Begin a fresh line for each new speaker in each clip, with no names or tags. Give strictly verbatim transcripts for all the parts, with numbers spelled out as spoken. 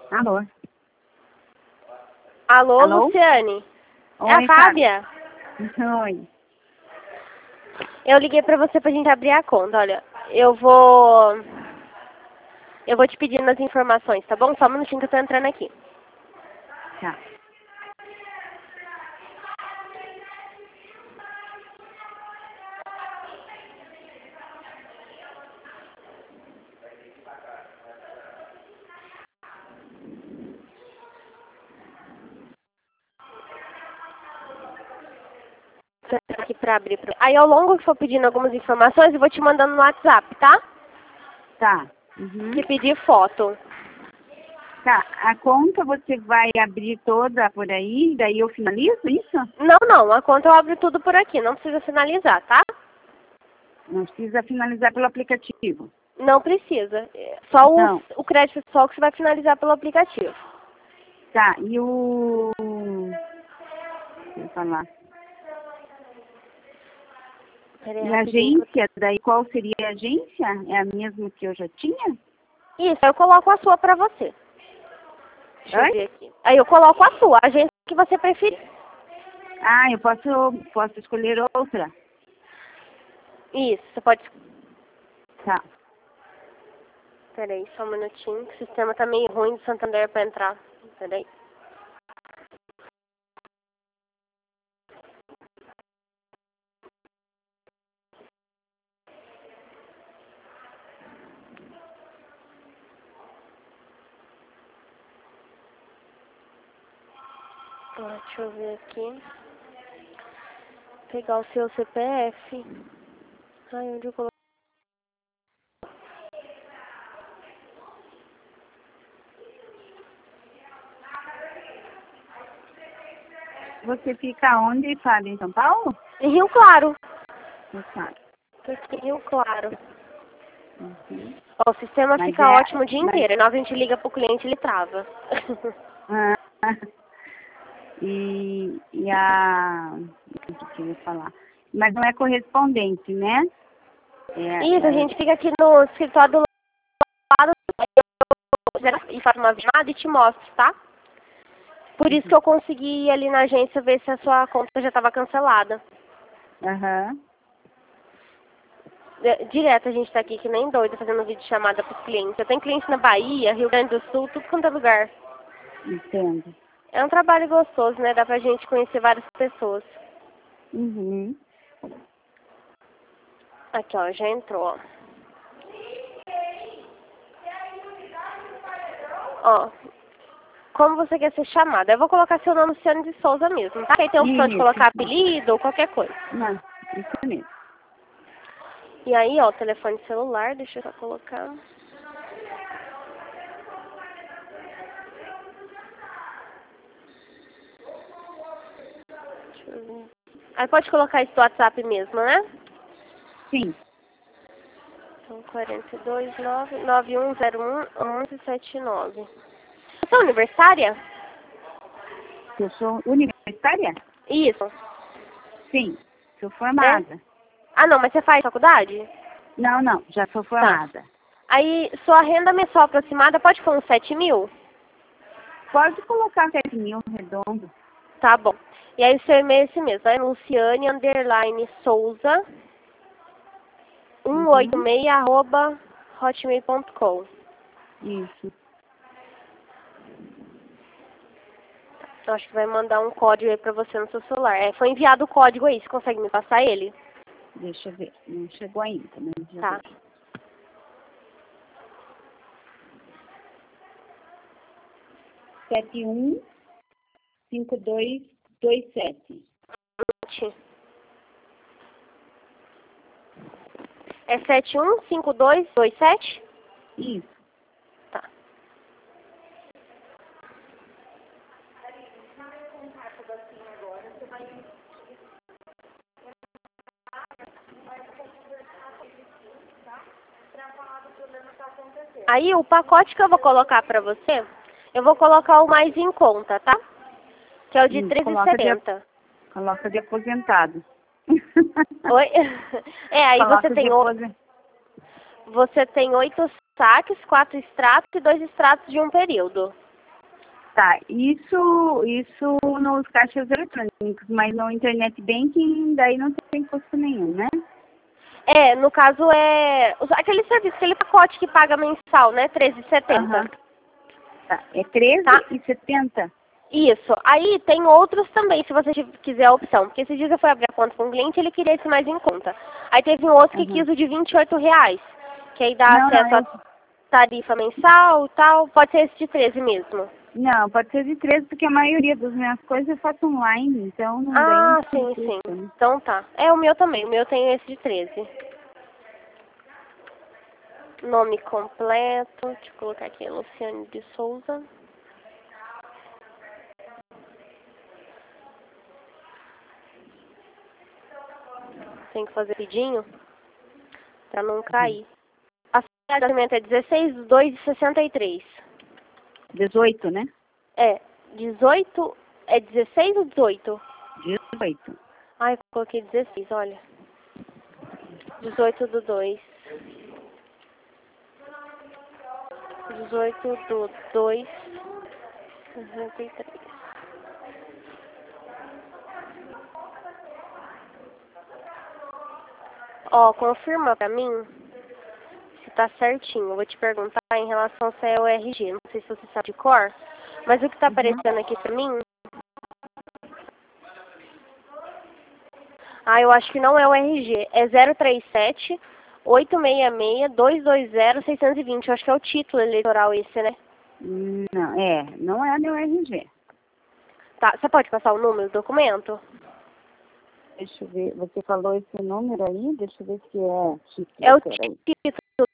Alô?
Alô,
Alô?
Luciane?
Oi,
É a Fábia?
Oi.
Eu liguei pra você pra gente abrir a conta, olha. Eu vou... Eu vou te pedindo as informações, tá bom? Só um minutinho que eu tô entrando aqui.
Tá.
Tô entrando aqui pra abrir. Pra... Aí ao longo que for pedindo algumas informações, eu vou te mandando no WhatsApp, tá?
Tá. Uhum.
Se pedir foto.
Tá. A conta você vai abrir toda por aí, daí eu finalizo isso?
Não, não. A conta eu abro tudo por aqui. Não precisa finalizar, tá?
Não precisa finalizar pelo aplicativo.
Não precisa. Só o,
Não.
o crédito pessoal que você vai finalizar pelo aplicativo.
Tá. E o... Deixa eu falar.
Pera aí,
E a
rapidinho.
agência, daí qual seria a agência? É a mesma que eu já tinha?
Isso, eu coloco a sua pra você. Deixa eu
Oi?
ver aqui. Aí eu coloco a sua, a agência que você preferir.
Ah, eu posso, posso escolher outra.
Isso, você pode...
Tá.
Peraí, só um minutinho, que o sistema tá meio ruim de Santander pra entrar. Peraí. Ó, deixa eu ver aqui. Pegar o seu C P F. Ai, onde eu coloquei?
Você fica onde, Fábio? Em São Paulo?
Em Rio Claro.
Não sabe.
Tô aqui em Rio Claro.
Uhum.
Ó, o sistema
Mas
fica
é...
ótimo o dia
Mas...
inteiro. E na hora que a gente liga pro cliente, ele trava.
Ah, e, e a... O que eu ia falar? Mas não é correspondente, né? É,
Isso, a
é...
gente fica aqui no escritório do lado e faz uma chamada e te mostro, tá? Por isso que eu consegui ir ali na agência ver se a sua conta já estava cancelada.
Aham.
É, direto a gente tá aqui que nem doido fazendo vídeo chamada pros clientes. Eu tenho cliente na Bahia, Rio Grande do Sul, tudo quanto é lugar.
Entendo.
É um trabalho gostoso, né? Dá pra gente conhecer várias pessoas.
Uhum.
Aqui, ó, já entrou, ó. Ó, como você quer ser chamada? Eu vou colocar seu nome Luciane de Souza mesmo, tá? Aí tem a opção de
Isso.
colocar apelido ou qualquer coisa.
Não, isso mesmo.
E aí, ó, telefone celular, deixa eu só colocar. Deixa eu ver. Aí pode colocar isso do WhatsApp mesmo, né?
Sim.
Então, quatro dois nove nove um zero um um um sete nove. Você é universitária?
Eu sou universitária?
Isso.
Sim. Sou
É?
formada.
Ah, não, mas você faz faculdade?
Não, não. Já sou formada.
Aí, sua renda mensal aproximada pode ser uns sete mil?
Pode colocar sete mil redondo.
Tá bom. E aí, o seu e-mail é esse mesmo, é Luciane, underline, Souza, cento e oitenta e
Uhum.
seis, arroba, hotmail ponto com.
Isso.
Eu acho que vai mandar um código aí pra você no seu celular. É, foi enviado o código aí, você consegue me passar ele?
Deixa eu ver. Não chegou ainda, mas já
Tá.
vejo. sete um cinco dois dois sete.
É sete um cinco dois dois sete?
Isso.
Tá. Aí, o pacote que eu vou colocar pra você, eu vou colocar o mais em conta, tá? Que é o de
Isso.
treze e
Coloca de,
setenta.
coloca de aposentado.
Oi? É, aí você
Coloca de
tem, o-
aposentado.
você tem oito saques, quatro extratos e dois extratos de um período.
Tá, isso, isso nos caixas eletrônicos, mas no internet banking daí não tem custo nenhum, né?
É, no caso é os- aquele serviço, aquele pacote que paga mensal, né? treze e setenta.
Aham. Tá, é treze
Tá?
e setenta.
Isso. Aí tem outros também, se você quiser a opção. Porque esse dia que eu fui abrir a conta com o cliente, ele queria esse mais em conta. Aí teve um outro que
Aham.
quis o de vinte e oito reais. Que aí dá
Não, não,
acesso
eu,
à tarifa mensal e tal. Pode ser esse de treze mesmo.
não, pode ser de treze, porque a maioria das minhas coisas eu faço online, então não daí não
Ah,
tem
sim, sim.
custo, né?
Então tá. É o meu também. O meu tem esse de treze. Nome completo. Deixa eu colocar aqui, Luciane de Souza. Tem que fazer pedinho pra não cair. A fecha de alimento é dezesseis de dois de sessenta e três.
dezoito, né?
É, dezoito, é dezesseis ou dezoito?
dezoito.
Ai, eu coloquei dezesseis, olha. dezoito do dois. dezoito do dois, sessenta e três. Ó, confirma pra mim se tá certinho. Eu vou te perguntar em relação se é o R G. Não sei se você sabe de cor, mas o que tá
Uhum.
aparecendo aqui pra mim... Ah, eu acho que não é o R G. É zero três sete, oito seis seis, dois dois zero, seis dois zero. Eu acho que é o título eleitoral esse, né?
Não, é, não é meu R G.
Tá, você pode passar o número do documento?
Deixa eu ver, você falou esse número aí, deixa eu ver se é título,
É o
peraí.
título.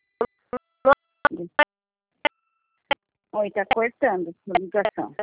Oi, tá cortando a ligação.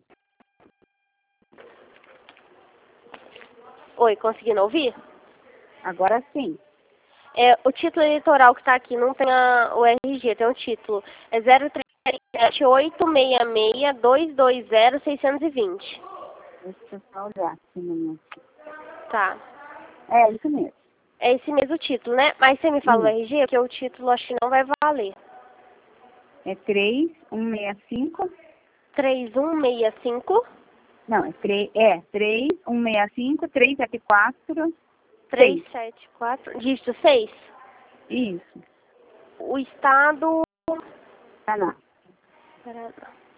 Oi, conseguindo ouvir?
Agora sim.
É, o título eleitoral que está aqui não tem a, o R G, tem o título. É zero três sete, oito seis seis, dois dois zero, seis dois zero.
Deixa eu só olhar aqui no meu.
Tá.
É, isso mesmo.
É esse mesmo título, né? Mas você me fala o
Hum.
R G, porque o título acho que não vai valer.
É três um seis cinco.
três um seis cinco,
Não, é três, é três um seis cinco, três sete quatro,
três
seis.
sete quatro, dígito seis.
Isso.
O estado...
Paraná.
Paraná.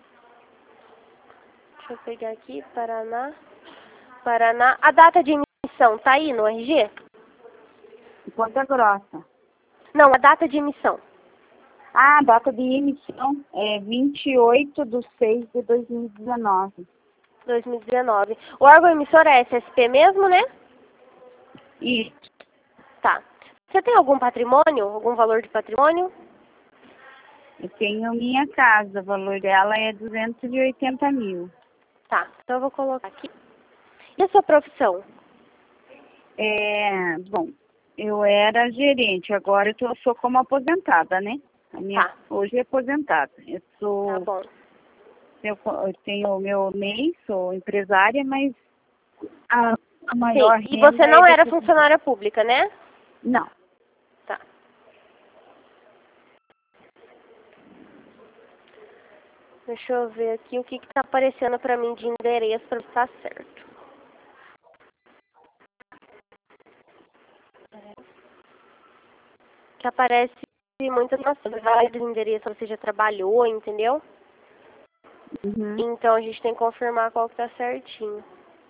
Deixa eu pegar aqui, Paraná. Paraná. A data de emissão tá aí no R G?
Ponta Grossa.
Não, a data de emissão.
Ah, a data de emissão é vinte e oito de seis de dois mil e dezenove.
dois mil e dezenove. O órgão emissor é S S P mesmo, né?
Isso.
Tá. Você tem algum patrimônio? Algum valor de patrimônio?
Eu tenho minha casa, o valor dela é duzentos e oitenta mil.
Tá. Então eu vou colocar aqui. E a sua profissão?
É, bom, eu era gerente, agora eu tô, sou como aposentada, né? A minha,
Tá.
hoje é aposentada. Eu
Tá
sou,
bom.
eu, eu tenho o meu M E I, sou empresária, mas a, a
Sim.
maior
E
renda
você
é
não
de
era
aposentar.
funcionária pública, né?
Não.
Tá. Deixa eu ver aqui o que que tá aparecendo pra mim de endereço pra ver se tá certo. Que aparece muitas informações, vários endereços você já trabalhou, entendeu?
Uhum.
Então a gente tem que confirmar qual que tá certinho.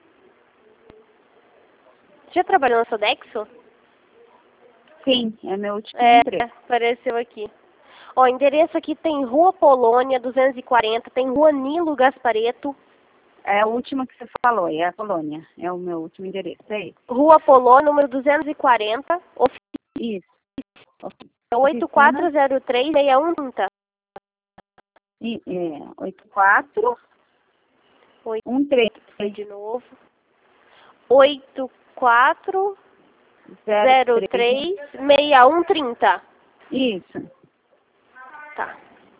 Você já trabalhou na Sodexo?
Sim, é meu último
É,
emprego.
apareceu aqui. Ó, o endereço aqui tem Rua Polônia, duzentos e quarenta, tem Rua Nilo Gaspareto,
É o último que você falou, é a colônia. É o meu último endereço, é esse.
Rua Polônia, número duzentos e quarenta,
Isso.
oito quatro zero três, seis um trinta.
E, é, oito quatro
Oi,
um três
de novo. oito quatro zero três, seis um trinta.
Isso.
Tá.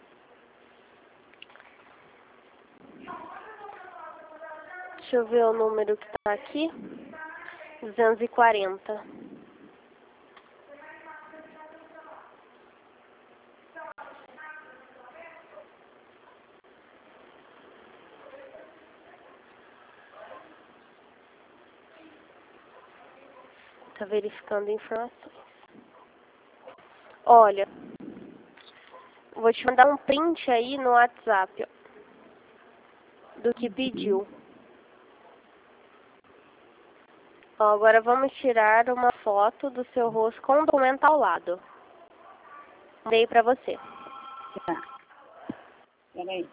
Deixa eu ver o número que tá aqui. duzentos e quarenta. Tá verificando informações. Olha, vou te mandar um print aí no WhatsApp, ó, do que pediu. Ó, agora vamos tirar uma foto do seu rosto com o documento ao lado. Dei pra você.
Tá. Peraí.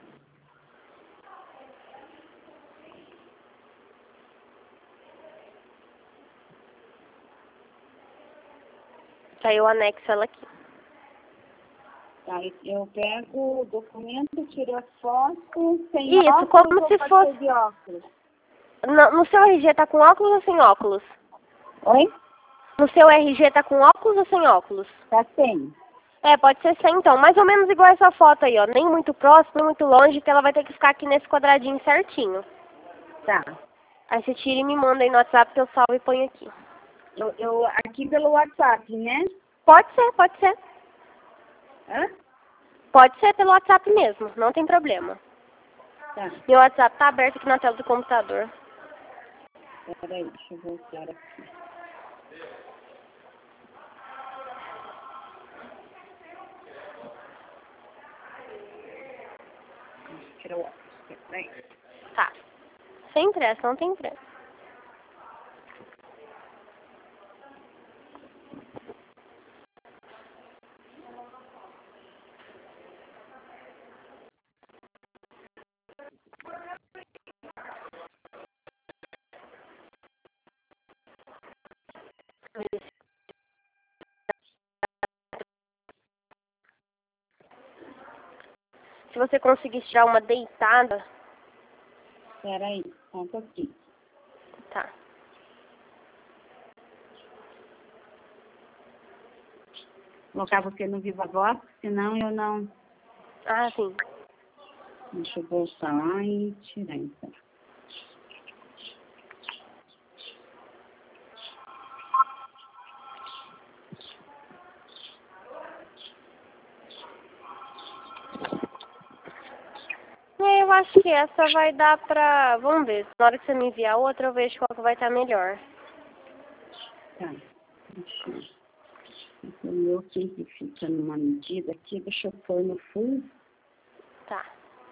Tá, eu anexo ela aqui.
Tá, eu pego o documento, tiro a foto, sem
Isso,
óculos
como
ou
se
pode
fosse-
ser de óculos?
No, no seu R G tá com óculos ou sem óculos?
Oi?
No seu R G tá com óculos ou sem óculos?
Tá sem.
É, pode ser sem então. Mais ou menos igual essa foto aí, ó. Nem muito próximo, nem muito longe, que ela vai ter que ficar aqui nesse quadradinho certinho.
Tá.
Aí você tira e me manda aí no WhatsApp que eu salvo e ponho aqui.
Eu, eu, aqui pelo WhatsApp, né?
Pode ser, pode ser.
Hã?
Pode ser pelo WhatsApp mesmo, não tem problema.
Tá.
Meu WhatsApp tá aberto aqui na tela do computador.
Peraí, deixa eu voltar aqui. Tira o óculos. Peraí.
Tá. Sem pressa, não tem pressa. Se você conseguir tirar uma deitada,
Peraí, só um pouquinho.
tá.
Colocar você no Viva Voz, senão eu não...
Ah, sim.
Deixa eu voltar lá e tirar então.
É, eu acho que essa vai dar pra... Vamos ver, na hora que você me enviar outra, eu vejo qual que vai estar melhor.
Tá. Deixa eu... O meu sempre fica numa medida aqui, deixa eu pôr no fundo.
Tá.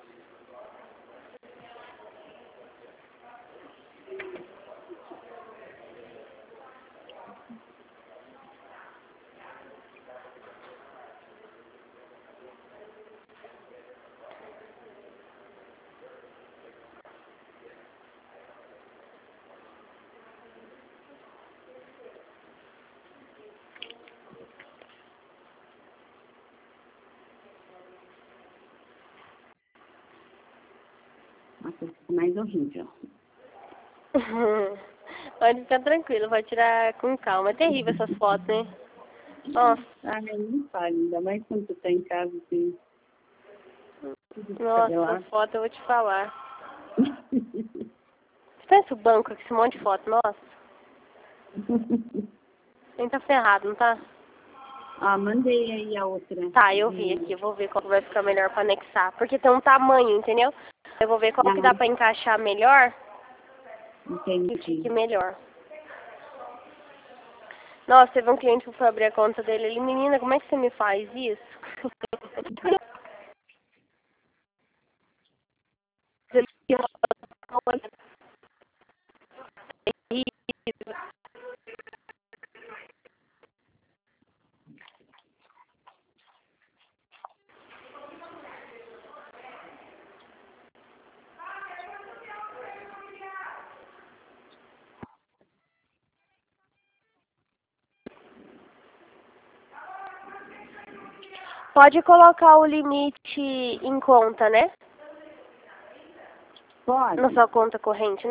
Nossa, fica mais horrível.
Pode ficar tranquilo, pode tirar com calma. É terrível essas fotos, né? Nossa,
Ah, nem fale, ainda mais quando tu tá em casa, assim. Tudo
nossa,
descabelado.
essas fotos eu vou te falar. Você pensa o banco com esse monte de foto, nossa. Nem tá ferrado, não tá?
Ah, mandei aí a outra.
Tá, eu vi aqui, eu vou ver qual que vai ficar melhor pra anexar. Porque tem um tamanho, entendeu? Eu vou ver qual que dá pra encaixar melhor e
Entendi.
fique melhor. Nossa, teve um cliente que foi abrir a conta dele ali. Menina, como é que você me faz isso? Pode colocar o limite em conta, né?
Pode.
Na sua conta corrente,